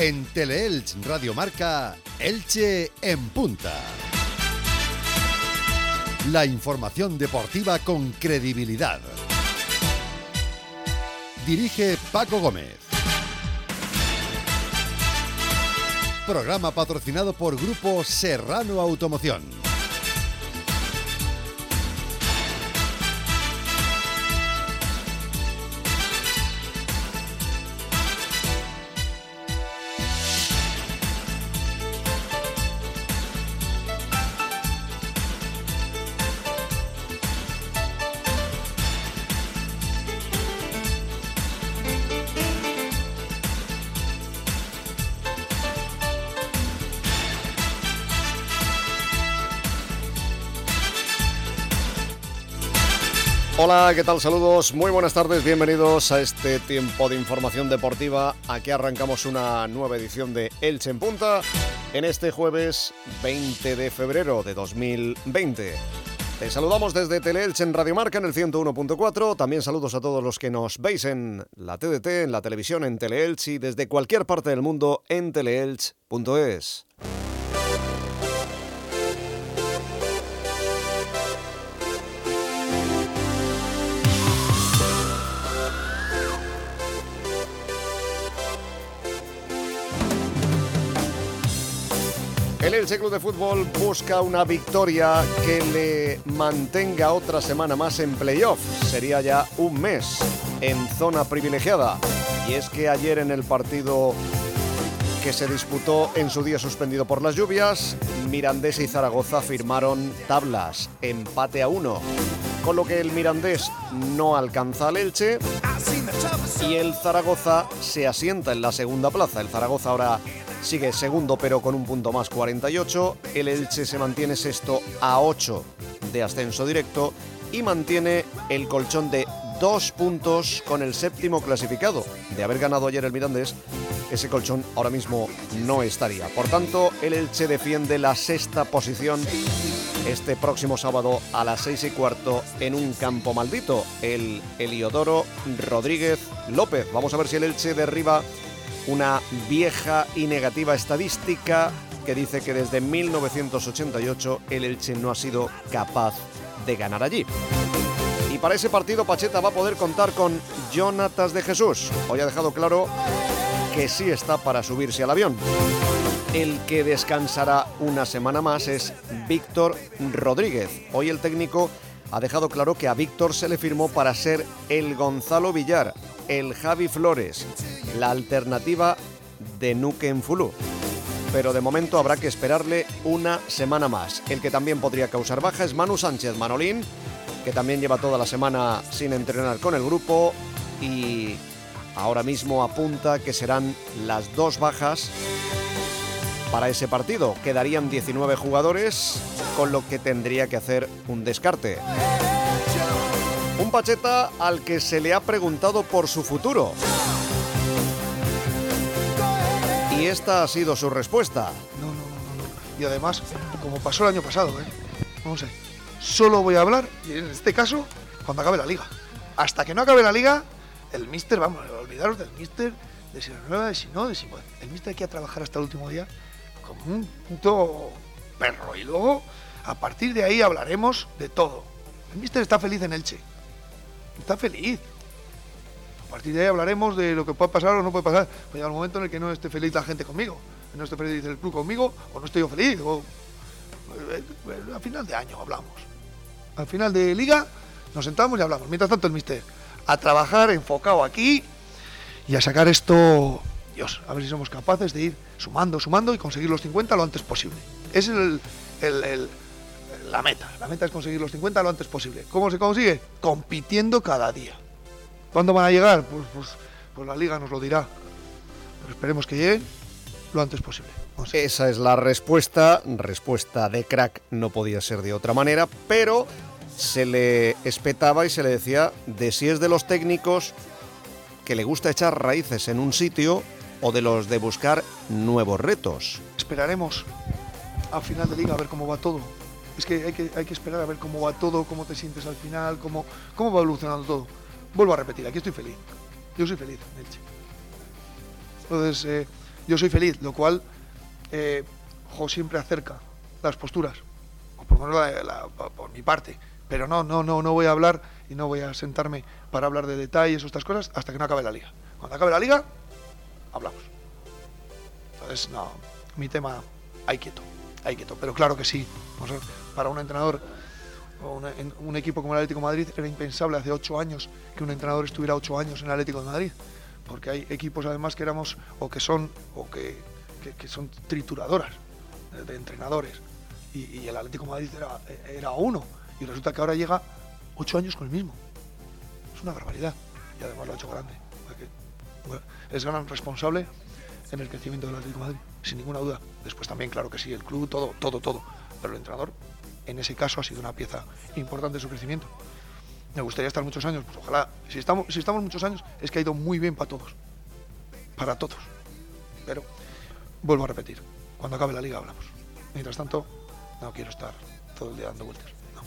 En Teleelch Radio Marca, Elche en punta. La información deportiva con credibilidad. Dirige Paco Gómez. Programa patrocinado por Grupo Serrano Automoción. Hola, ¿qué tal? Saludos, muy buenas tardes, bienvenidos a este tiempo de información deportiva. Aquí arrancamos una nueva edición de Elche en Punta en este jueves 20 de febrero de 2020. Te saludamos desde Teleelch en Radio Marca en el 101.4. También saludos a todos los que nos veis en la TDT, en la televisión, en Teleelch y desde cualquier parte del mundo en teleelch.es. El Elche Club de Fútbol busca una victoria que le mantenga otra semana más en playoff. Sería ya un mes en zona privilegiada. Y es que ayer en el partido que se disputó en su día suspendido por las lluvias, Mirandés y Zaragoza firmaron tablas, empate a 1. Con lo que el Mirandés no alcanza al Elche y el Zaragoza se asienta en la segunda plaza. El Zaragoza ahora sigue segundo pero con un punto más, 48. El Elche se mantiene sexto a 8 de ascenso directo y mantiene el colchón de 2 puntos con el séptimo clasificado. De haber ganado ayer el Mirandés, ese colchón ahora mismo no estaría. Por tanto, el Elche defiende la sexta posición este próximo sábado a las 6:15 en un campo maldito, el Heliodoro Rodríguez López. Vamos a ver si el Elche derriba una vieja y negativa estadística que dice que desde 1988 el Elche no ha sido capaz de ganar allí. Y para ese partido Pacheta va a poder contar con Jonatas de Jesús. Hoy ha dejado claro que sí está para subirse al avión. El que descansará una semana más es Víctor Rodríguez. Hoy el técnico ha dejado claro que a Víctor se le firmó para ser el Gonzalo Villar, el Javi Flores, la alternativa de Nuken Fulu. Pero de momento habrá que esperarle una semana más. El que también podría causar baja es Manu Sánchez Manolín, que también lleva toda la semana sin entrenar con el grupo y ahora mismo apunta que serán las 2 bajas para ese partido. Quedarían 19 jugadores, con lo que tendría que hacer un descarte. Un Pacheta al que se le ha preguntado por su futuro. Y esta ha sido su respuesta. No. Y además, como pasó el año pasado, vamos a ver. Solo voy a hablar, y en este caso, cuando acabe la liga. Hasta que no acabe la liga, el míster, vamos, olvidaros del míster, de si renueva, de si no, de si... El míster hay que ir a trabajar hasta el último día como un puto perro. Y luego, a partir de ahí, hablaremos de todo. El míster está feliz en Elche. Está feliz. A partir de ahí hablaremos de lo que pueda pasar o no puede pasar. Puede llegar un momento en el que no esté feliz la gente conmigo, que no esté feliz el club conmigo, o no estoy yo feliz. A final de año hablamos. Al final de liga nos sentamos y hablamos. Mientras tanto el míster a trabajar enfocado aquí y a sacar esto, Dios, a ver si somos capaces de ir sumando y conseguir los 50 lo antes posible. Esa es la meta. La meta es conseguir los 50 lo antes posible. ¿Cómo se consigue? Compitiendo cada día. ¿Cuándo van a llegar? Pues la liga nos lo dirá. Pero esperemos que lleguen lo antes posible. Esa es la respuesta de crack, no podía ser de otra manera, pero se le espetaba y se le decía de si es de los técnicos que le gusta echar raíces en un sitio o de los de buscar nuevos retos. Esperaremos a final de liga a ver cómo va todo. Es que hay que esperar a ver cómo va todo, cómo te sientes al final, cómo va evolucionando todo. Vuelvo a repetir, aquí estoy feliz. Yo soy feliz en Elche. Entonces, yo soy feliz, lo cual siempre acerca las posturas, o por lo menos por mi parte, pero no voy a hablar y no voy a sentarme para hablar de detalles o estas cosas hasta que no acabe la liga. Cuando acabe la liga, hablamos. Entonces, no, mi tema, ahí quieto, pero claro que sí, para un entrenador o un equipo como el Atlético de Madrid era impensable hace 8 años que un entrenador estuviera 8 años en el Atlético de Madrid, porque hay equipos además que éramos que son trituradoras de entrenadores, y el Atlético de Madrid era uno, y resulta que ahora llega 8 años con el mismo. Es una barbaridad, y además lo ha hecho grande, porque es gran responsable en el crecimiento del Atlético de Madrid, sin ninguna duda. Después también, claro que sí, el club, todo, pero el entrenador en ese caso ha sido una pieza importante de su crecimiento. Me gustaría estar muchos años, pues ojalá, si estamos muchos años, es que ha ido muy bien para todos, pero vuelvo a repetir, cuando acabe la liga hablamos. Mientras tanto, no quiero estar todo el día dando vueltas, no.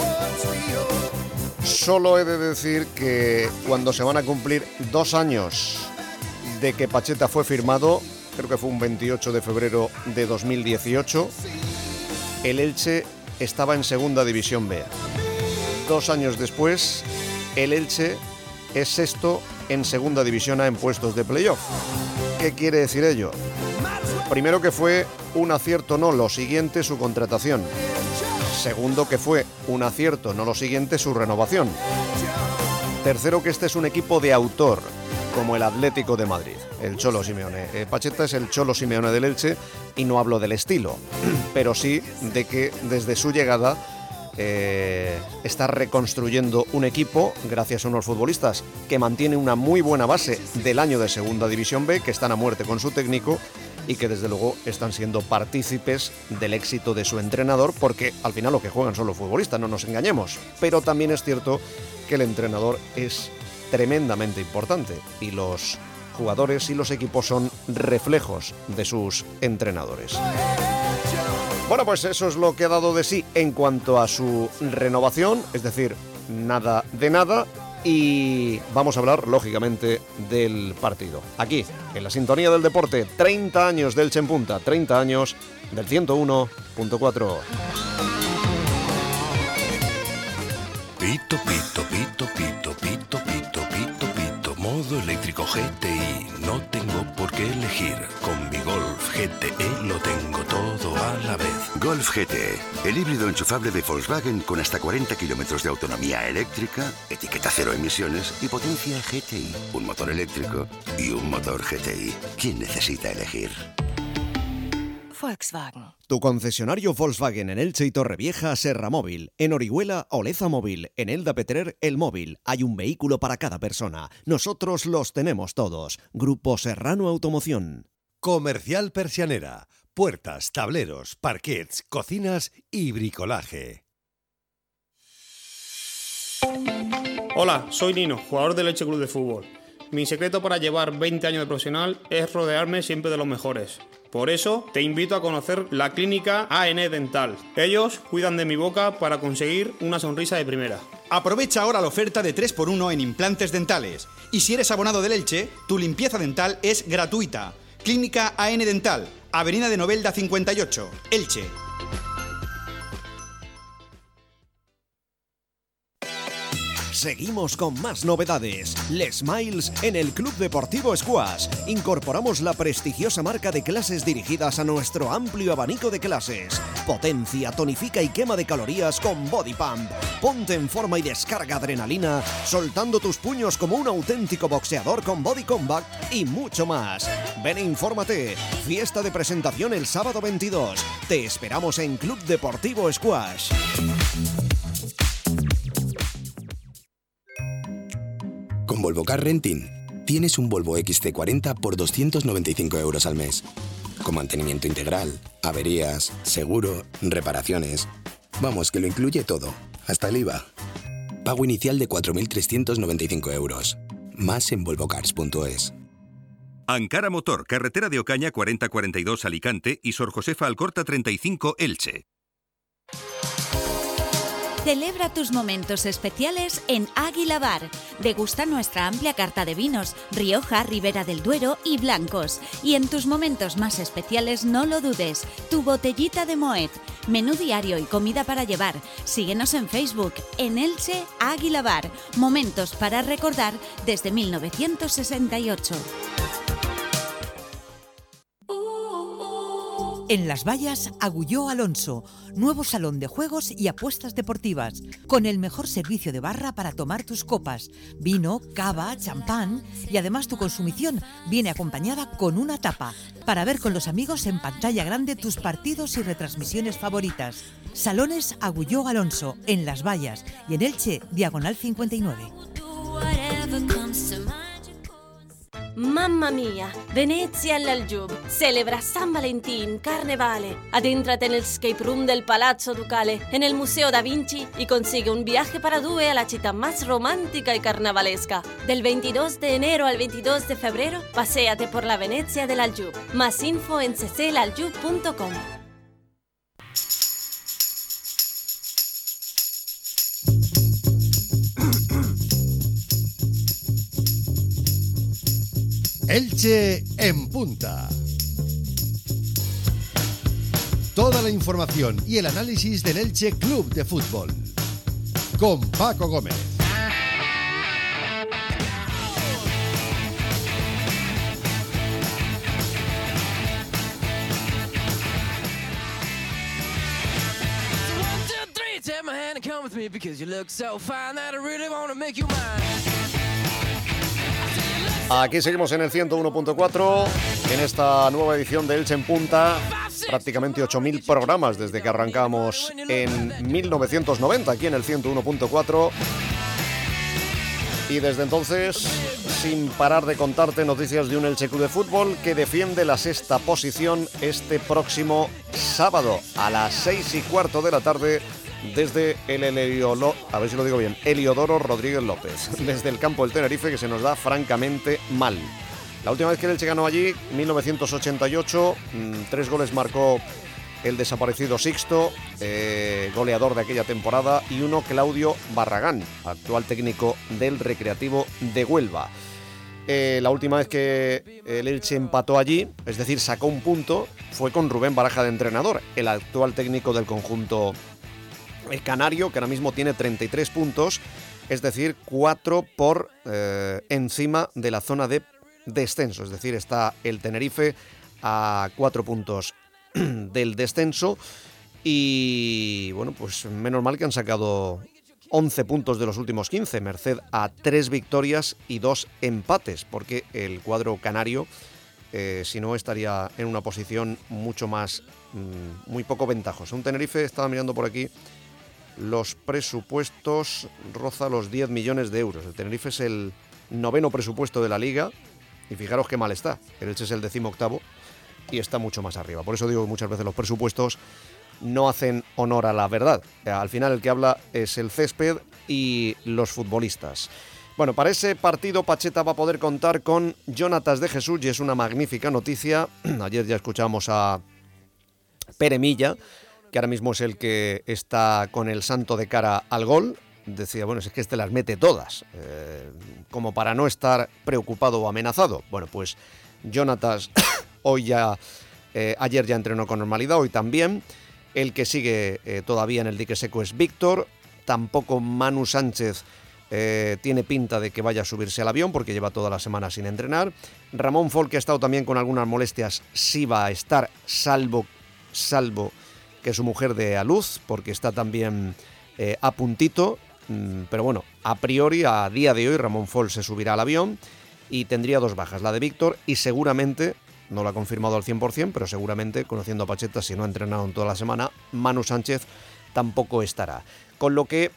Solo he de decir que cuando se van a cumplir 2 años de que Pacheta fue firmado, creo que fue un 28 de febrero de 2018, el Elche estaba en Segunda División B. 2 años después, el Elche es sexto en Segunda División A en puestos de playoff. ¿Qué quiere decir ello? Primero, que fue un acierto no lo siguiente su contratación. Segundo, que fue un acierto no lo siguiente su renovación. Tercero, que este es un equipo de autor, como el Atlético de Madrid, el Cholo Simeone. Pacheta es el Cholo Simeone del Elche, y no hablo del estilo, pero sí de que desde su llegada está reconstruyendo un equipo gracias a unos futbolistas que mantienen una muy buena base del año de Segunda División B, que están a muerte con su técnico y que desde luego están siendo partícipes del éxito de su entrenador, porque al final lo que juegan son los futbolistas, no nos engañemos. Pero también es cierto que el entrenador es tremendamente importante y los jugadores y los equipos son reflejos de sus entrenadores. Bueno, pues eso es lo que ha dado de sí en cuanto a su renovación, es decir, nada de nada, y vamos a hablar, lógicamente, del partido. Aquí, en la sintonía del deporte, 30 años del Elche en Punta, 30 años del 101.4. Pito, pito, pito, pito, pito, pito, pito, pito, modo eléctrico GTI, no tengo por qué elegir, con mi Golf GTE lo tengo todo a la vez. Golf GTE, el híbrido enchufable de Volkswagen con hasta 40 kilómetros de autonomía eléctrica, etiqueta cero emisiones y potencia GTI, un motor eléctrico y un motor GTI. ¿Quién necesita elegir? Volkswagen. Tu concesionario Volkswagen en Elche y Torrevieja, Serra Móvil. En Orihuela, Oleza Móvil. En Elda Petrer, El Móvil. Hay un vehículo para cada persona. Nosotros los tenemos todos. Grupo Serrano Automoción. Comercial Persianera. Puertas, tableros, parquets, cocinas y bricolaje. Hola, soy Nino, jugador del Elche Club de Fútbol. Mi secreto para llevar 20 años de profesional es rodearme siempre de los mejores. Por eso te invito a conocer la clínica AN Dental. Ellos cuidan de mi boca para conseguir una sonrisa de primera. Aprovecha ahora la oferta de 3x1 en implantes dentales. Y si eres abonado del Elche, tu limpieza dental es gratuita. Clínica AN Dental, Avenida de Novelda 58, Elche. Seguimos con más novedades. Les Miles en el Club Deportivo Squash. Incorporamos la prestigiosa marca de clases dirigidas a nuestro amplio abanico de clases. Potencia, tonifica y quema de calorías con Body Pump. Ponte en forma y descarga adrenalina, soltando tus puños como un auténtico boxeador con Body Combat y mucho más. Ven e infórmate. Fiesta de presentación el sábado 22. Te esperamos en Club Deportivo Squash. Con Volvo Car Renting tienes un Volvo XC40 por 295 € al mes. Con mantenimiento integral, averías, seguro, reparaciones. Vamos, que lo incluye todo, hasta el IVA. Pago inicial de 4.395 €. Más en volvocars.es. Ankara Motor, carretera de Ocaña 4042 Alicante y Sor Josefa Alcorta 35 Elche. Celebra tus momentos especiales en Águila Bar. Degusta nuestra amplia carta de vinos, Rioja, Ribera del Duero y blancos. Y en tus momentos más especiales no lo dudes, tu botellita de Moet. Menú diario y comida para llevar. Síguenos en Facebook, en Elche Águila Bar. Momentos para recordar desde 1968. En Las Vallas, Agulló Alonso, nuevo salón de juegos y apuestas deportivas, con el mejor servicio de barra para tomar tus copas, vino, cava, champán, y además tu consumición viene acompañada con una tapa, para ver con los amigos en pantalla grande tus partidos y retransmisiones favoritas. Salones Agulló Alonso, en Las Vallas, y en Elche, Diagonal 59. Mamma mia, Venezia all'Aljub, celebra San Valentín, Carnevale. Adéntrate en el escape room del Palazzo Ducale, en el Museo da Vinci y consigue un viaje para due a la città más romántica y carnavalesca. Del 22 de enero al 22 de febrero, paséate por la Venezia del Aljub. Más info en cclaljub.com. Elche en punta. Toda la información y el análisis del Elche Club de Fútbol. Con Paco Gómez. Aquí seguimos en el 101.4, en esta nueva edición de Elche en Punta, prácticamente 8.000 programas desde que arrancamos en 1990 aquí en el 101.4 y desde entonces sin parar de contarte noticias de un Elche Club de Fútbol que defiende la sexta posición este próximo sábado a las 6:15 de la tarde desde el Heliodoro Rodríguez López, desde el campo del Tenerife, que se nos da francamente mal. La última vez que el Elche ganó allí, 1988, 3 goles marcó el desaparecido Sixto, goleador de aquella temporada, y 1 Claudio Barragán, actual técnico del Recreativo de Huelva. La última vez que el Elche empató allí, es decir, sacó un punto, fue con Rubén Baraja de entrenador, el actual técnico del conjunto canario, que ahora mismo tiene 33 puntos, es decir, 4 por encima de la zona de descenso. Es decir, está el Tenerife a 4 puntos del descenso y, bueno, pues menos mal que han sacado 11 puntos de los últimos 15, merced a 3 victorias y 2 empates, porque el cuadro canario, si no, estaría en una posición mucho más, muy poco ventajosa. Un Tenerife, estaba mirando por aquí, los presupuestos roza los 10 millones de euros. El Tenerife es el 9º presupuesto de la Liga y fijaros qué mal está. El Elche es el 18º y está mucho más arriba. Por eso digo que muchas veces los presupuestos no hacen honor a la verdad. Al final el que habla es el césped y los futbolistas. Bueno, para ese partido Pacheta va a poder contar con Jonatas de Jesús y es una magnífica noticia. Ayer ya escuchamos a Pere Milla, que ahora mismo es el que está con el santo de cara al gol. Decía, bueno, es que este las mete todas, como para no estar preocupado o amenazado. Bueno, pues Jonatas hoy ya, ayer ya entrenó con normalidad, hoy también. El que sigue todavía en el dique seco es Víctor. Tampoco Manu Sánchez tiene pinta de que vaya a subirse al avión porque lleva toda la semana sin entrenar. Ramón Folk, que ha estado también con algunas molestias, sí va a estar, salvo que su mujer dé a luz, porque está también a puntito, pero bueno, a priori, a día de hoy, Ramón Folk se subirá al avión y tendría 2 bajas, la de Víctor y seguramente, no lo ha confirmado al 100%, pero seguramente, conociendo a Pacheta, si no ha entrenado en toda la semana, Manu Sánchez tampoco estará. Con lo que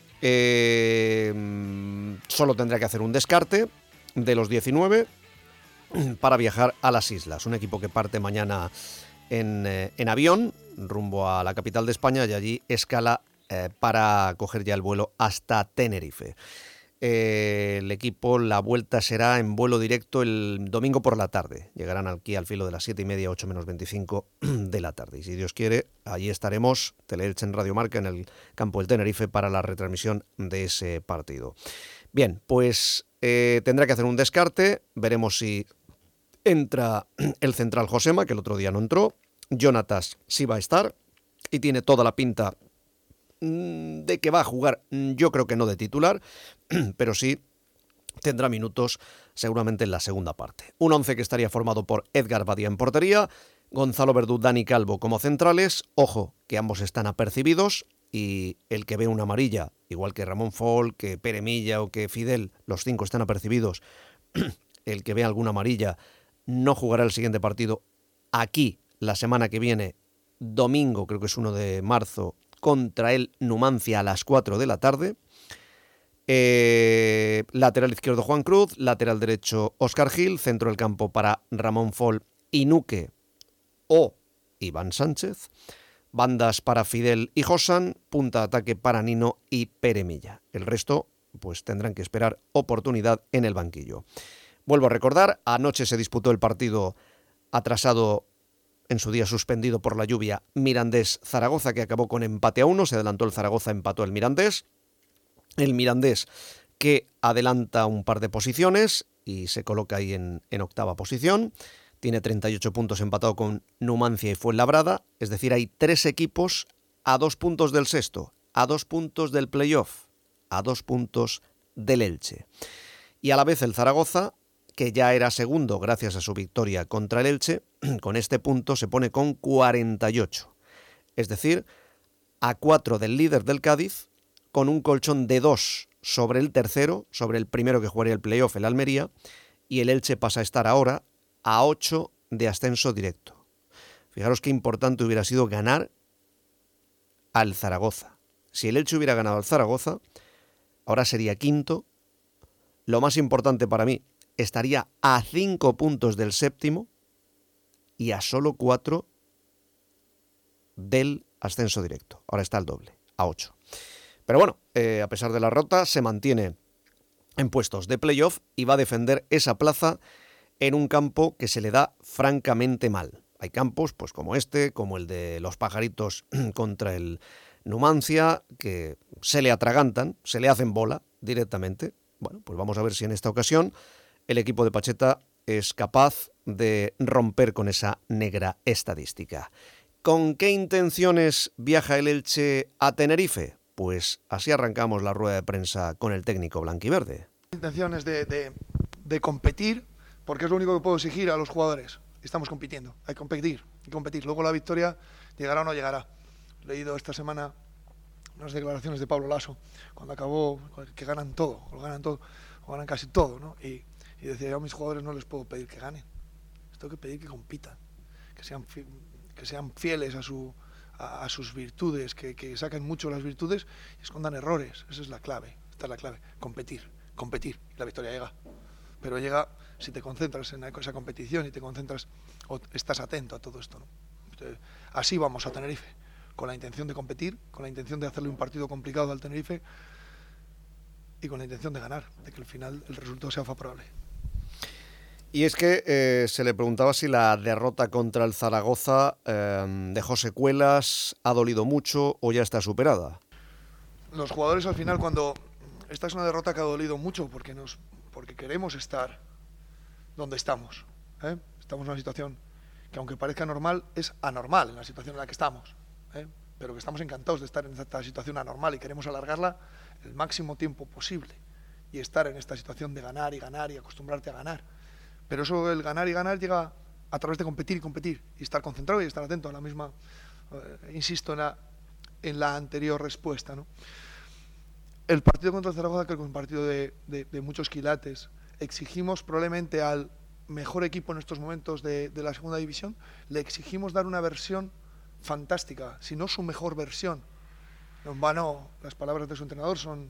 solo tendrá que hacer un descarte de los 19 para viajar a las islas. Un equipo que parte mañana en avión rumbo a la capital de España y allí escala para coger ya el vuelo hasta Tenerife. El equipo, la vuelta será en vuelo directo el domingo por la tarde. Llegarán aquí al filo de las 7:30, 8 menos 25 de la tarde. Y si Dios quiere, allí estaremos, Teleelche en Radio Marca, en el campo del Tenerife, para la retransmisión de ese partido. Bien, pues tendrá que hacer un descarte. Veremos si entra el central Josema, que el otro día no entró. Jonatas sí va a estar y tiene toda la pinta de que va a jugar, yo creo que no de titular, pero sí tendrá minutos seguramente en la segunda parte. Un 11 que estaría formado por Edgar Badía en portería, Gonzalo Verdú, Dani Calvo como centrales. Ojo, que ambos están apercibidos y el que ve una amarilla, igual que Ramón Fol, que Pere Milla o que Fidel, los 5 están apercibidos. El que ve alguna amarilla no jugará el siguiente partido aquí la semana que viene, domingo, creo que es 1 de marzo, contra el Numancia a las 4 de la tarde. Lateral izquierdo Juan Cruz, lateral derecho Óscar Gil, centro del campo para Ramón Fol, Inuque o Iván Sánchez, bandas para Fidel y Josan, punta de ataque para Nino y Pere Milla. El resto pues tendrán que esperar oportunidad en el banquillo. Vuelvo a recordar, anoche se disputó el partido atrasado, en su día suspendido por la lluvia, Mirandés-Zaragoza, que acabó con empate a 1. Se adelantó el Zaragoza, empató el Mirandés. El Mirandés que adelanta un par de posiciones y se coloca ahí en octava posición. Tiene 38 puntos, empatado con Numancia y Fuenlabrada. Es decir, hay 3 equipos a 2 puntos del sexto, a 2 puntos del playoff, a 2 puntos del Elche. Y a la vez el Zaragoza, que ya era segundo gracias a su victoria contra el Elche, con este punto se pone con 48. Es decir, a 4 del líder del Cádiz, con un colchón de 2 sobre el tercero, sobre el primero que jugaría el playoff, el Almería, y el Elche pasa a estar ahora a 8 de ascenso directo. Fijaros qué importante hubiera sido ganar al Zaragoza. Si el Elche hubiera ganado al Zaragoza, ahora sería quinto. Lo más importante para mí, estaría a 5 puntos del séptimo y a solo 4 del ascenso directo. Ahora está al doble, a 8. Pero bueno, a pesar de la derrota, se mantiene en puestos de playoff y va a defender esa plaza en un campo que se le da francamente mal. Hay campos pues como este, como el de los Pajaritos contra el Numancia, que se le atragantan, se le hacen bola directamente. Bueno, pues vamos a ver si en esta ocasión el equipo de Pacheta es capaz de romper con esa negra estadística. ¿Con qué intenciones viaja el Elche a Tenerife? Pues así arrancamos la rueda de prensa con el técnico blanquiverde. Intenciones de competir, porque es lo único que puedo exigir a los jugadores. Estamos compitiendo, hay que competir. Luego la victoria llegará o no llegará. He leído esta semana unas declaraciones de Pablo Lasso, cuando acabó, que ganan todo, o ganan casi todo, ¿no? Y decía, yo a mis jugadores no les puedo pedir que ganen, les tengo que pedir que compitan, que sean fieles a sus virtudes, que saquen mucho las virtudes y escondan errores. Esa es la clave, esta es la clave, competir, y la victoria llega. Pero llega si te concentras en esa competición y te concentras o estás atento a todo esto, ¿no? Entonces, así vamos a Tenerife, con la intención de competir, con la intención de hacerle un partido complicado al Tenerife y con la intención de ganar, de que al final el resultado sea favorable. Y es que se le preguntaba si la derrota contra el Zaragoza dejó secuelas, ha dolido mucho o ya está superada. Los jugadores al final, cuando esta es una derrota que ha dolido mucho porque queremos estar donde estamos, ¿eh? Estamos en una situación que, aunque parezca normal, es anormal en la situación en la que estamos, ¿eh? Pero que estamos encantados de estar en esta situación anormal y queremos alargarla el máximo tiempo posible y estar en esta situación de ganar y acostumbrarte a ganar. Pero eso, el ganar y ganar, llega a través de competir y estar concentrado y estar atento a la misma, insisto en la anterior respuesta, ¿no? El partido contra el Zaragoza creo que es un partido de muchos quilates. Exigimos probablemente al mejor equipo en estos momentos de la segunda división, le exigimos dar una versión fantástica, si no su mejor versión. En vano, las palabras de su entrenador son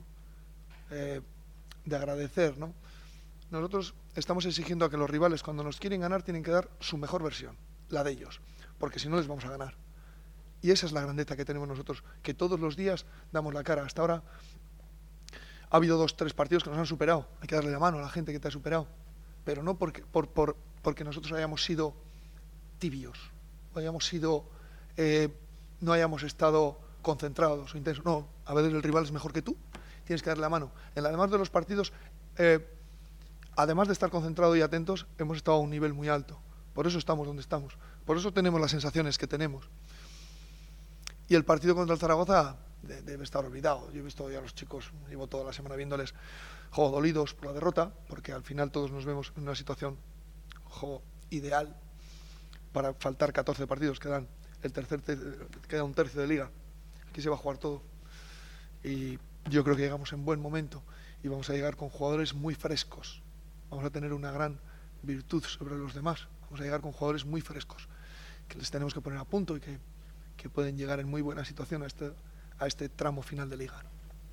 de agradecer, ¿no? Nosotros estamos exigiendo a que los rivales, cuando nos quieren ganar, tienen que dar su mejor versión, la de ellos, porque si no les vamos a ganar. Y esa es la grandeza que tenemos nosotros, que todos los días damos la cara. Hasta ahora ha habido 2-3 partidos que nos han superado. Hay que darle la mano a la gente que te ha superado. Pero no porque nosotros hayamos sido tibios, o hayamos sido, no hayamos estado concentrados o intensos. No, a veces el rival es mejor que tú, tienes que darle la mano. Además de los partidos, además de estar concentrados y atentos, hemos estado a un nivel muy alto. Por eso estamos donde estamos. Por eso tenemos las sensaciones que tenemos. Y el partido contra el Zaragoza debe estar olvidado. Yo he visto ya a los chicos, llevo toda la semana viéndoles dolidos por la derrota, porque al final todos nos vemos en una situación ideal para faltar 14 partidos, queda un tercio de liga. Aquí se va a jugar todo. Y yo creo que llegamos en buen momento y vamos a llegar con jugadores muy frescos. Vamos a tener una gran virtud sobre los demás. Vamos a llegar con jugadores muy frescos, que les tenemos que poner a punto y que pueden llegar en muy buena situación a este tramo final de liga.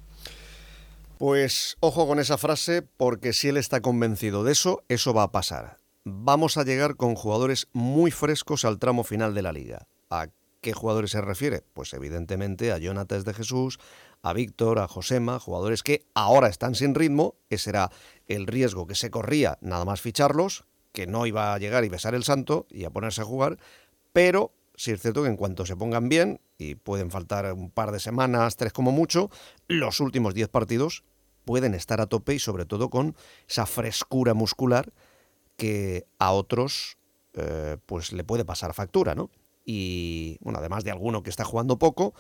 Pues ojo con esa frase, porque si él está convencido de eso, eso va a pasar. Vamos a llegar con jugadores muy frescos al tramo final de la liga. ¿A qué jugadores se refiere? Pues evidentemente a Jonatas de Jesús, a Víctor, a Josema, jugadores que ahora están sin ritmo. Ese era el riesgo que se corría nada más ficharlos, que no iba a llegar y besar el santo y a ponerse a jugar, pero sí es cierto que en cuanto se pongan bien, y pueden faltar un par de semanas, 3 como mucho, los últimos 10 partidos pueden estar a tope y sobre todo con esa frescura muscular que a otros pues le puede pasar factura, ¿no? Y bueno, además de alguno que está jugando poco,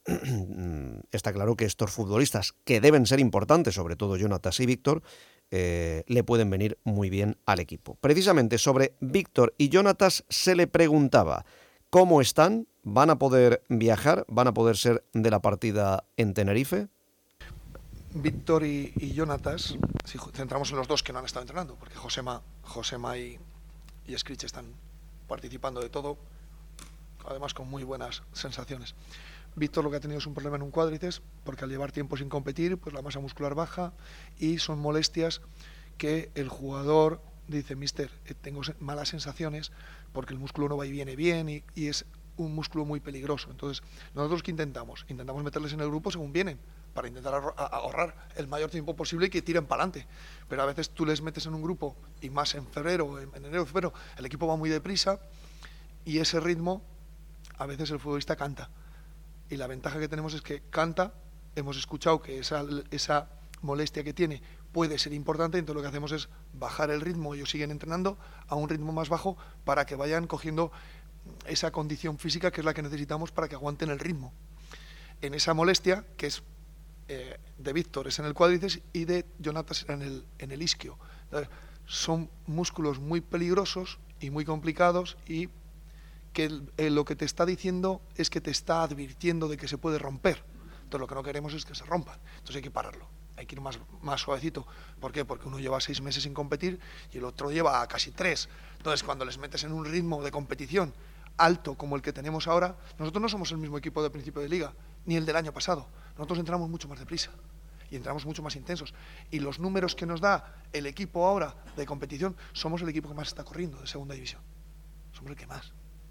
está claro que estos futbolistas, que deben ser importantes, sobre todo Jonatas y Víctor, le pueden venir muy bien al equipo. Precisamente sobre Víctor y Jonatas se le preguntaba cómo están, van a poder viajar, van a poder ser de la partida en Tenerife. Víctor y Jonatas, si centramos en los dos que no han estado entrenando, porque Josema y Scritch están participando de todo, además con muy buenas sensaciones. Víctor lo que ha tenido es un problema en un cuádriceps, porque al llevar tiempo sin competir, pues la masa muscular baja y son molestias que el jugador dice: mister, tengo malas sensaciones porque el músculo no va y viene bien y es un músculo muy peligroso. Entonces, ¿nosotros qué intentamos? Intentamos meterles en el grupo según vienen, para intentar ahorrar el mayor tiempo posible y que tiren para adelante. Pero a veces tú les metes en un grupo, y más en febrero, en enero, febrero, el equipo va muy deprisa y ese ritmo, a veces el futbolista canta. Y la ventaja que tenemos es que canta, hemos escuchado que esa molestia que tiene puede ser importante, entonces lo que hacemos es bajar el ritmo, ellos siguen entrenando a un ritmo más bajo para que vayan cogiendo esa condición física que es la que necesitamos para que aguanten el ritmo. En esa molestia, que es de Víctor es en el cuádriceps y de Jonatas en el isquio. Entonces, son músculos muy peligrosos y muy complicados y que lo que te está diciendo es que te está advirtiendo de que se puede romper. Entonces lo que no queremos es que se rompan. Entonces hay que pararlo, hay que ir más suavecito. ¿Por qué? Porque uno lleva 6 meses sin competir y el otro lleva casi 3. Entonces cuando les metes en un ritmo de competición alto como el que tenemos ahora, nosotros no somos el mismo equipo de principio de liga, ni el del año pasado. Nosotros entramos mucho más deprisa y entramos mucho más intensos. Y los números que nos da el equipo ahora de competición, somos el equipo que más está corriendo de segunda división. Somos el que más.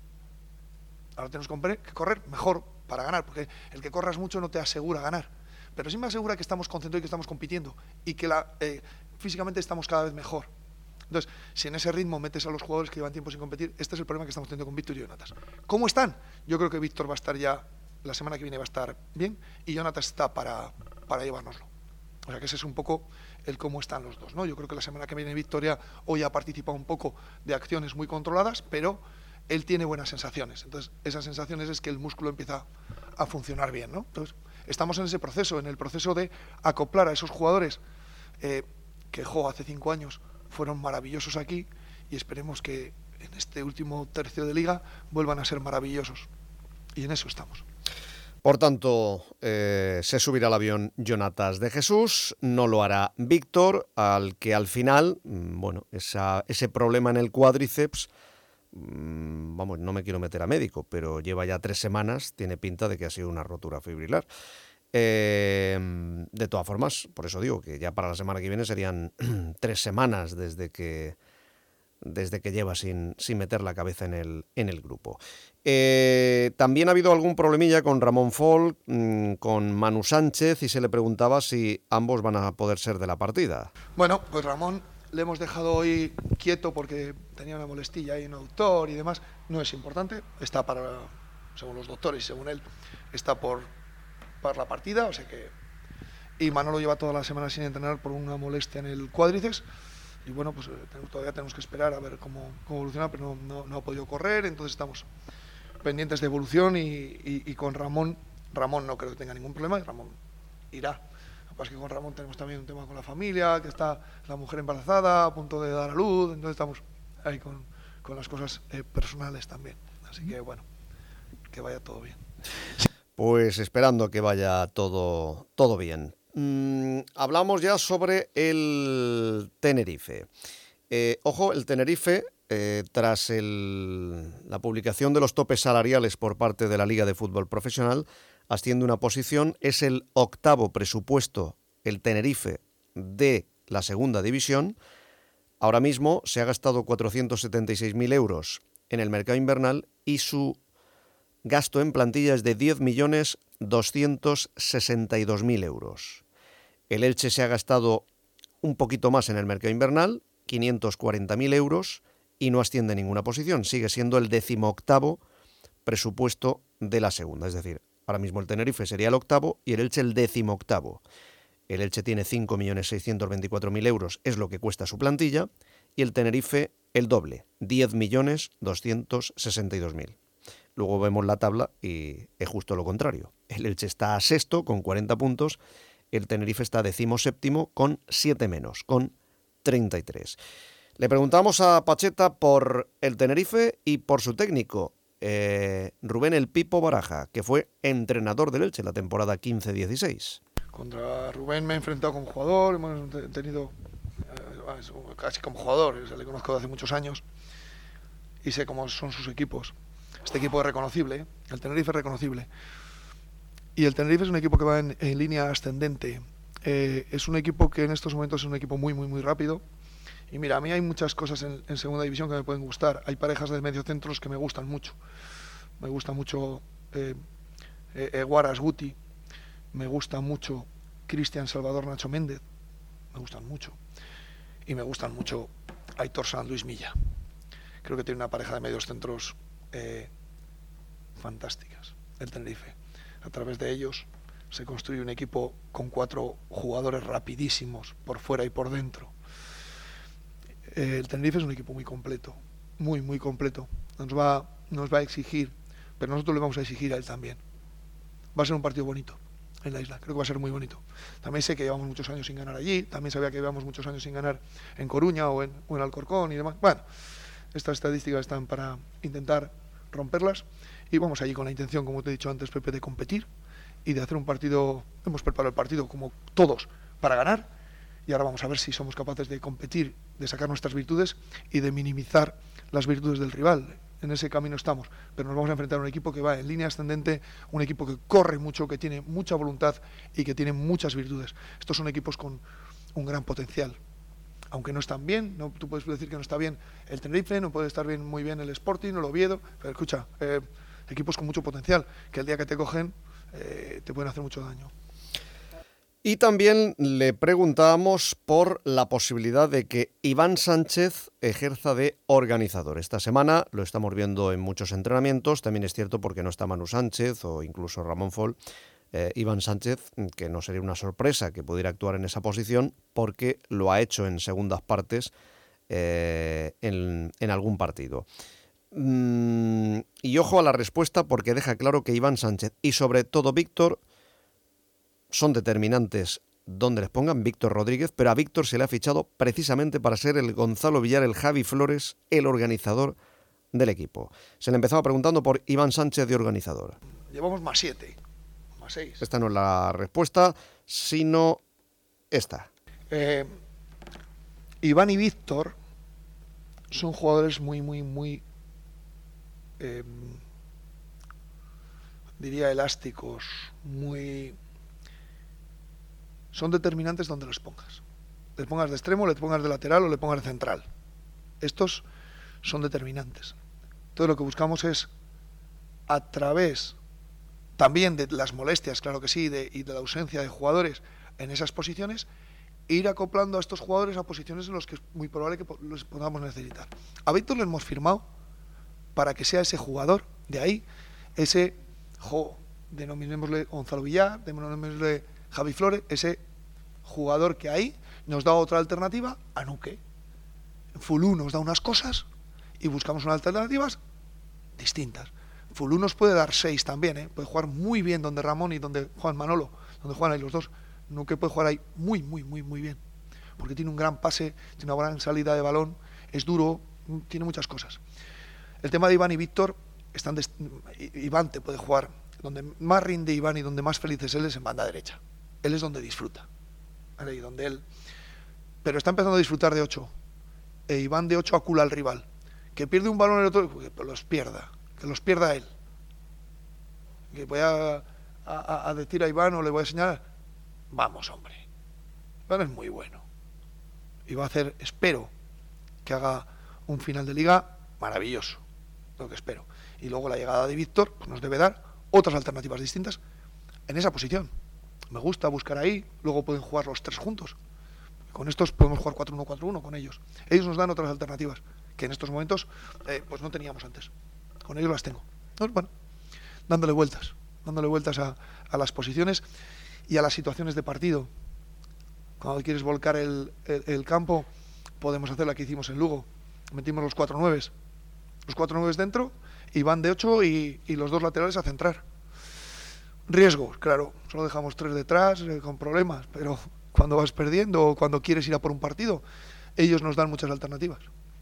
Ahora tenemos que correr mejor para ganar, porque el que corras mucho no te asegura ganar, pero sí me asegura que estamos concentrados y que estamos compitiendo y que físicamente estamos cada vez mejor. Entonces, si en ese ritmo metes a los jugadores que llevan tiempo sin competir, este es el problema que estamos teniendo con Víctor y Jonatas. ¿Cómo están? Yo creo que Víctor va a estar ya, la semana que viene va a estar bien, y Jonatas está para llevárnoslo. O sea que ese es un poco el cómo están los dos, ¿no? Yo creo que la semana que viene Victoria hoy ha participado un poco de acciones muy controladas, pero él tiene buenas sensaciones. Entonces, esas sensaciones es que el músculo empieza a funcionar bien, ¿no? Entonces, estamos en ese proceso, en el proceso de acoplar a esos jugadores que hace 5 años fueron maravillosos aquí, y esperemos que en este último tercio de liga vuelvan a ser maravillosos. Y en eso estamos. Por tanto, se subirá al avión Jonatas de Jesús, no lo hará Víctor, al que al final, bueno, ese problema en el cuádriceps, vamos, no me quiero meter a médico, pero lleva ya 3 semanas, tiene pinta de que ha sido una rotura fibrilar. De todas formas, por eso digo que ya para la semana que viene serían 3 semanas desde que desde que lleva sin meter la cabeza en el grupo. También ha habido algún problemilla con Ramón Folch, con Manu Sánchez, y se le preguntaba si ambos van a poder ser de la partida. Bueno, pues Ramón le hemos dejado hoy quieto porque tenía una molestilla ahí en un autor y demás. No es importante, está para, según los doctores y según él, está por la partida, o sea que... Y Manolo lleva toda la semana sin entrenar por una molestia en el cuádriceps. Y bueno, pues todavía tenemos que esperar a ver cómo evoluciona, pero no ha podido correr, entonces estamos pendientes de evolución y con Ramón no creo que tenga ningún problema, y Ramón irá. Lo que pasa es que con Ramón tenemos también un tema con la familia, que está la mujer embarazada, a punto de dar a luz, entonces estamos ahí con las cosas personales también. Así que bueno, que vaya todo bien. Pues esperando que vaya todo bien. Hablamos ya sobre el Tenerife. Ojo, el Tenerife, tras la publicación de los topes salariales por parte de la Liga de Fútbol Profesional, asciende una posición, es el 8º presupuesto, el Tenerife, de la segunda división. Ahora mismo se ha gastado 476.000 euros en el mercado invernal y su gasto en plantilla es de 10.262.000 euros. El Elche se ha gastado un poquito más en el mercado invernal, 540.000 euros, y no asciende ninguna posición. Sigue siendo el 18º presupuesto de la segunda. Es decir, ahora mismo el Tenerife sería el 8º y el Elche el 18º. El Elche tiene 5.624.000 euros, es lo que cuesta su plantilla, y el Tenerife el doble, 10.262.000. Luego vemos la tabla y es justo lo contrario. El Elche está a sexto con 40 puntos, el Tenerife está 17º con 7 menos, con 33. Le preguntamos a Pacheta por el Tenerife y por su técnico, Rubén El Pipo Baraja, que fue entrenador del Elche la temporada 15-16. Contra Rubén me he enfrentado como jugador, hemos tenido casi como jugador, o sea, le conozco de hace muchos años y sé cómo son sus equipos. Este equipo es reconocible, el Tenerife es reconocible. Y el Tenerife es un equipo que va en línea ascendente. Es un equipo que en estos momentos es un equipo muy, muy, muy rápido. Y mira, a mí hay muchas cosas en segunda división que me pueden gustar. Hay parejas de mediocentros que me gustan mucho. Me gusta mucho Guaras Guti. Me gusta mucho Cristian Salvador Nacho Méndez. Me gustan mucho. Y me gustan mucho Aitor San Luis Milla. Creo que tiene una pareja de mediocentros fantásticas, el Tenerife. A través de ellos se construye un equipo con 4 jugadores rapidísimos por fuera y por dentro. El Tenerife es un equipo muy completo, muy, muy completo. Nos va a exigir, pero nosotros le vamos a exigir a él también. Va a ser un partido bonito en la isla, creo que va a ser muy bonito. También sé que llevamos muchos años sin ganar allí, también sabía que llevamos muchos años sin ganar en Coruña o en Alcorcón y demás. Bueno, estas estadísticas están para intentar romperlas y vamos allí con la intención, como te he dicho antes, Pepe, de competir y de hacer un partido. Hemos preparado el partido como todos para ganar y ahora vamos a ver si somos capaces de competir, de sacar nuestras virtudes y de minimizar las virtudes del rival. En ese camino estamos, pero nos vamos a enfrentar a un equipo que va en línea ascendente, un equipo que corre mucho, que tiene mucha voluntad y que tiene muchas virtudes. Estos son equipos con un gran potencial. Aunque no están bien, no, tú puedes decir que no está bien el Tenerife, no puede estar bien, muy bien el Sporting o el Oviedo, pero escucha, equipos con mucho potencial, que el día que te cogen te pueden hacer mucho daño. Y también le preguntábamos por la posibilidad de que Iván Sánchez ejerza de organizador. Esta semana lo estamos viendo en muchos entrenamientos, también es cierto porque no está Manu Sánchez o incluso Ramón Folch. Iván Sánchez, que no sería una sorpresa que pudiera actuar en esa posición porque lo ha hecho en segundas partes en algún partido. Y ojo a la respuesta porque deja claro que Iván Sánchez y sobre todo Víctor son determinantes donde les pongan. Víctor Rodríguez, pero a Víctor se le ha fichado precisamente para ser el Gonzalo Villar, el Javi Flores, el organizador del equipo. Se le empezaba preguntando por Iván Sánchez de organizador. Llevamos más 7. 6. Esta no es la respuesta, sino esta. Iván y Víctor son jugadores muy, muy, muy, diría elásticos, son determinantes donde los pongas. Les pongas de extremo, les pongas de lateral o le pongas de central. Estos son determinantes. Entonces lo que buscamos es, a través también de las molestias, claro que sí, y de la ausencia de jugadores en esas posiciones, ir acoplando a estos jugadores a posiciones en las que es muy probable que los podamos necesitar. A Víctor le hemos firmado para que sea ese jugador, de ahí, ese, denominémosle Gonzalo Villar, denominémosle Javi Flores, ese jugador que ahí nos da otra alternativa a Nuque. Fulú nos da unas cosas y buscamos unas alternativas distintas. Fulú nos puede dar 6 también, puede jugar muy bien donde Ramón y donde Juan Manolo, donde juegan ahí los dos. Nuque puede jugar ahí muy bien, porque tiene un gran pase, tiene una gran salida de balón, es duro, tiene muchas cosas. El tema de Iván y Víctor, Iván te puede jugar, donde más rinde Iván y donde más feliz es él es en banda derecha. Él es donde disfruta, ¿vale? Y donde él, pero está empezando a disfrutar de 8, e Iván de 8 acula al rival, que pierde un balón el otro, que los pierda él. Que voy a decir a Iván o le voy a señalar, vamos hombre, Iván es muy bueno y va a hacer, espero que haga un final de liga maravilloso, lo que espero, y luego la llegada de Víctor pues nos debe dar otras alternativas distintas en esa posición. Me gusta buscar ahí, luego pueden jugar los 3 juntos, con estos podemos jugar 4-1-4-1 con ellos nos dan otras alternativas que en estos momentos pues no teníamos antes, con ellos las tengo. Entonces, bueno, dándole vueltas a las posiciones y a las situaciones de partido. Cuando quieres volcar el campo, podemos hacer la que hicimos en Lugo. Metimos los 4 9 dentro, y van de 8 y los 2 laterales a centrar. Riesgos, claro, solo dejamos 3 detrás con problemas, pero cuando vas perdiendo o cuando quieres ir a por un partido, ellos nos dan muchas alternativas.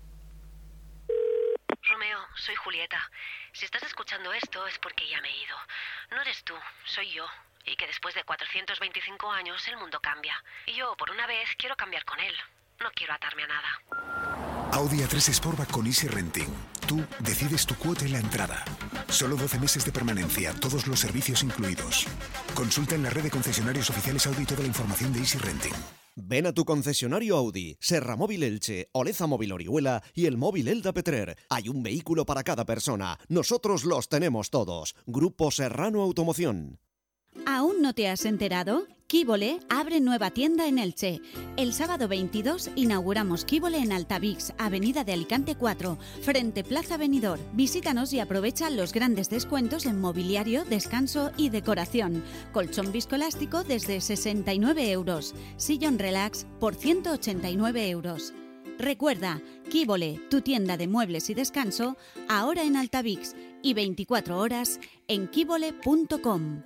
Romeo, soy Julieta. Si estás escuchando esto es porque ya me he ido. No eres tú, soy yo. Y que después de 425 años el mundo cambia. Y yo, por una vez, quiero cambiar con él. No quiero atarme a nada. Audi A3 Sportback con Easy Renting. Tú decides tu cuota en la entrada. Solo 12 meses de permanencia, todos los servicios incluidos. Consulta en la red de concesionarios oficiales Audi toda la información de Easy Renting. Ven a tu concesionario Audi, Serra Móvil Elche, Oleza Móvil Orihuela y el Móvil Elda Petrer. Hay un vehículo para cada persona. Nosotros los tenemos todos. Grupo Serrano Automoción. ¿Aún no te has enterado? Quíbole abre nueva tienda en Elche. El sábado 22 inauguramos Quíbole en Altavix, Avenida de Alicante 4, frente Plaza Benidorm. Visítanos y aprovecha los grandes descuentos en mobiliario, descanso y decoración. Colchón viscoelástico desde 69 euros. Sillón relax por 189 euros. Recuerda, Quíbole, tu tienda de muebles y descanso, ahora en Altavix y 24 horas en quíbole.com.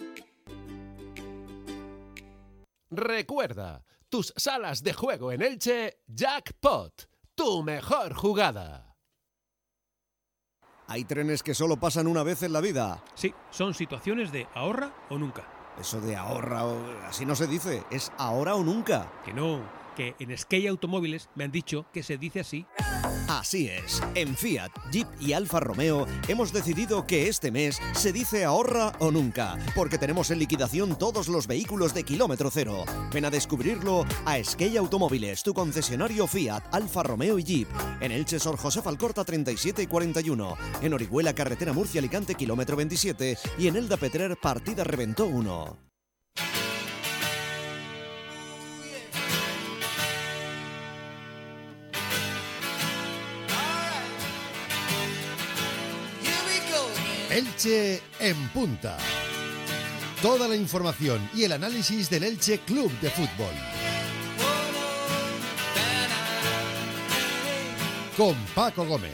Recuerda, tus salas de juego en Elche, Jackpot, tu mejor jugada. Hay trenes que solo pasan una vez en la vida. Sí, son situaciones de ahorra o nunca. Eso de ahorra, así no se dice, es ahora o nunca. Que no, que en Skate Automóviles me han dicho que se dice así. Así es, en Fiat, Jeep y Alfa Romeo hemos decidido que este mes se dice ahorra o nunca, porque tenemos en liquidación todos los vehículos de kilómetro cero. Ven a descubrirlo a Skate Automóviles, tu concesionario Fiat, Alfa Romeo y Jeep. En Elche, Sor José Alcorta 37 y 41. En Orihuela, carretera Murcia-Alicante, kilómetro 27. Y en Elda Petrer, partida Reventó 1. Elche en punta. Toda la información y el análisis del Elche Club de Fútbol. Con Paco Gómez.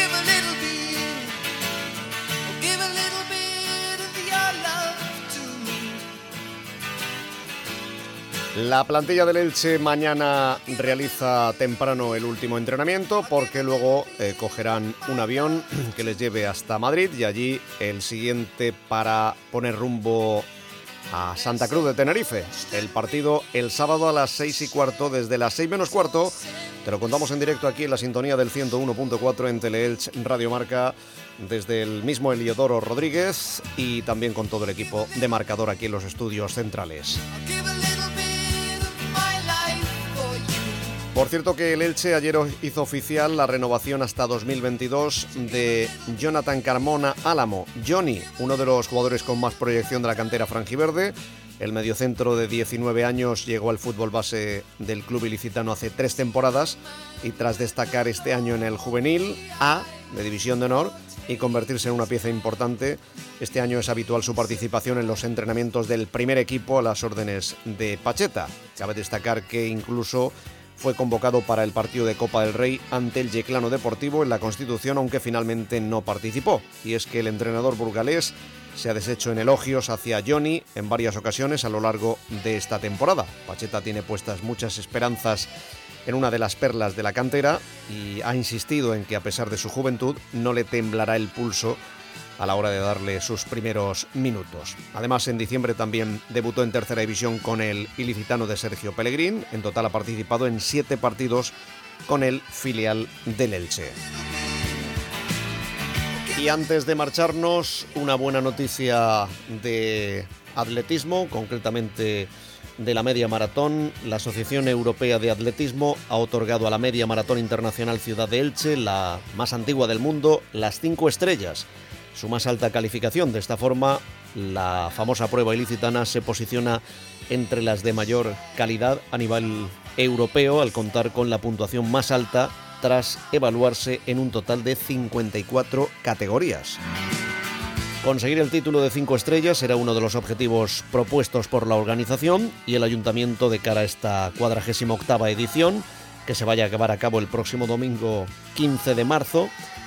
La plantilla del Elche mañana realiza temprano el último entrenamiento porque luego cogerán un avión que les lleve hasta Madrid y allí el siguiente para poner rumbo a Santa Cruz de Tenerife. El partido el sábado a las 6:15, desde las 6 menos cuarto. Te lo contamos en directo aquí en la sintonía del 101.4 en Teleelch Radio Marca, desde el mismo Eliodoro Rodríguez y también con todo el equipo de marcador aquí en los estudios centrales. Por cierto que el Elche ayer hizo oficial la renovación hasta 2022 de Jonathan Carmona Álamo. Johnny, uno de los jugadores con más proyección de la cantera franjiverde. El mediocentro de 19 años llegó al fútbol base del club ilicitano hace 3 temporadas y tras destacar este año en el juvenil A de División de Honor y convertirse en una pieza importante, este año es habitual su participación en los entrenamientos del primer equipo a las órdenes de Pacheta. Cabe destacar que incluso fue convocado para el partido de Copa del Rey ante el Yeclano Deportivo en la Constitución, aunque finalmente no participó. Y es que el entrenador burgalés se ha deshecho en elogios hacia Johnny en varias ocasiones a lo largo de esta temporada. Pacheta tiene puestas muchas esperanzas en una de las perlas de la cantera y ha insistido en que a pesar de su juventud no le temblará el pulso a la hora de darle sus primeros minutos. Además, en diciembre también debutó en tercera división con el ilicitano de Sergio Pellegrín. En total ha participado en 7 partidos con el filial del Elche. Y antes de marcharnos, una buena noticia de atletismo, concretamente de la media maratón. La Asociación Europea de Atletismo ha otorgado a la media maratón internacional Ciudad de Elche, la más antigua del mundo, las 5 estrellas, su más alta calificación. De esta forma, la famosa prueba ilicitana se posiciona entre las de mayor calidad a nivel europeo al contar con la puntuación más alta tras evaluarse en un total de 54 categorías. Conseguir el título de 5 estrellas era uno de los objetivos propuestos por la organización y el ayuntamiento de cara a esta 48ª edición, que se vaya a llevar a cabo el próximo domingo 15 de marzo.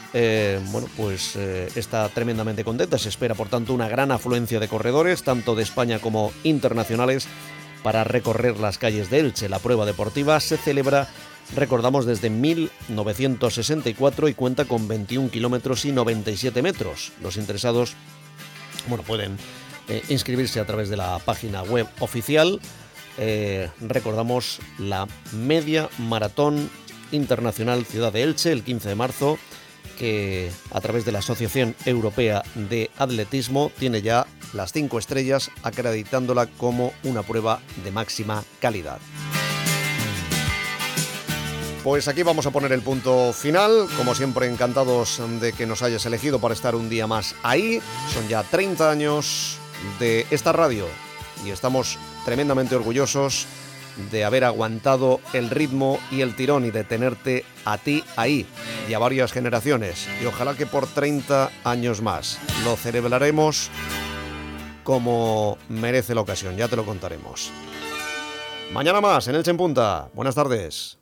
Está tremendamente contenta. Se espera, por tanto, una gran afluencia de corredores, tanto de España como internacionales, para recorrer las calles de Elche. La prueba deportiva se celebra, recordamos, desde 1964 y cuenta con 21 kilómetros y 97 metros. Los interesados pueden inscribirse a través de la página web oficial. Recordamos la media maratón internacional Ciudad de Elche, el 15 de marzo, que a través de la Asociación Europea de Atletismo tiene ya las 5 estrellas, acreditándola como una prueba de máxima calidad. Pues aquí vamos a poner el punto final. Como siempre, encantados de que nos hayas elegido para estar un día más ahí. Son ya 30 años de esta radio y estamos tremendamente orgullosos de haber aguantado el ritmo y el tirón y de tenerte a ti ahí y a varias generaciones. Y ojalá que por 30 años más. Lo celebraremos como merece la ocasión, ya te lo contaremos. Mañana más en Elche en Punta. Buenas tardes.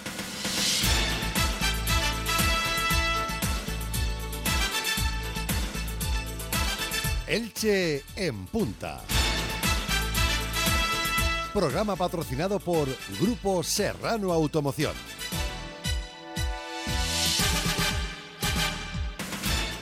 Elche en Punta. Programa patrocinado por Grupo Serrano Automoción.